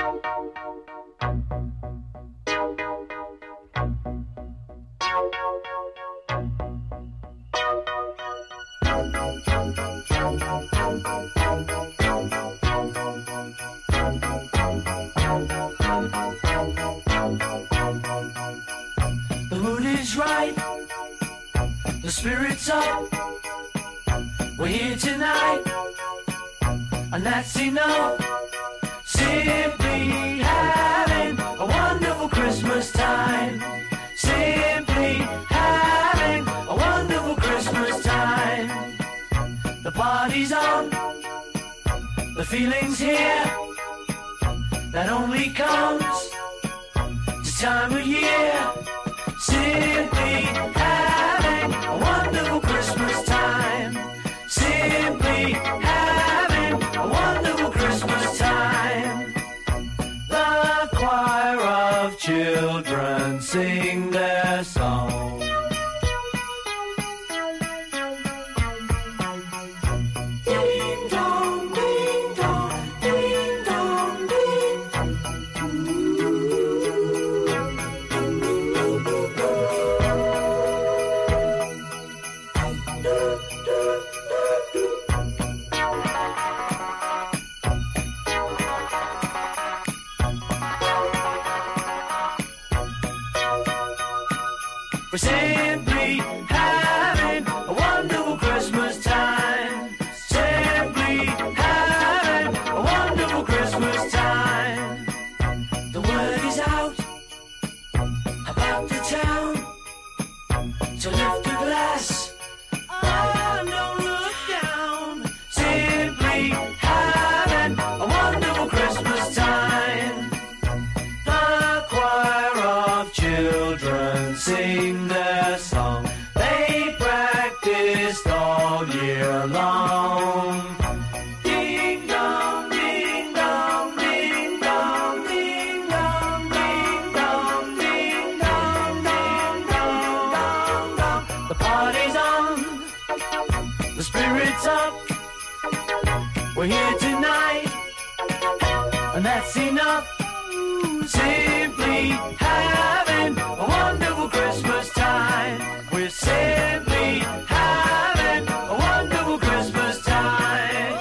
The mood is right, the spirit's up. We're here tonight, and that's enough. Simply having a wonderful Christmas time. Simply having a wonderful Christmas time. The party's on, the feeling's here. That only comes this time of year. Simply having a wonderful Christmas time. Simply having a wonderful Christmas time. The choir of children sing their song. Ding dong, ding dong, ding dong, ding. We're simply having a wonderful Christmas time. Simply having a wonderful Christmas time. The word is out about the town, so lift a glass and don't look down. Simply having a wonderful Christmas time. The choir of children sing their song. They practiced all year long. Ding dong, ding dong, ding dong, ding dong, ding dong, ding dong, ding dong, dong, dong. The party's on, the spirit's up. We're here tonight, and that's enough. Simply having a wonderful Christmas time. We're simply having a wonderful Christmas time.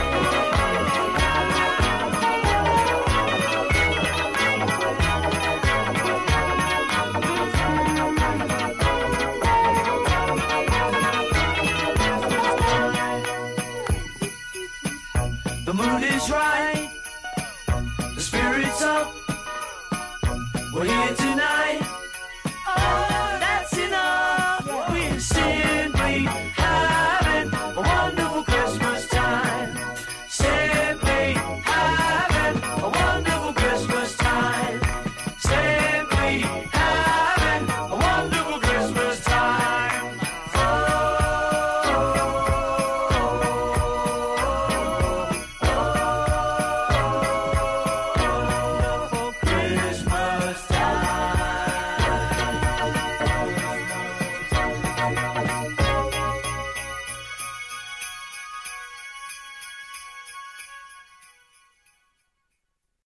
The mood is right, the spirit's up. We're here tonight. Oh,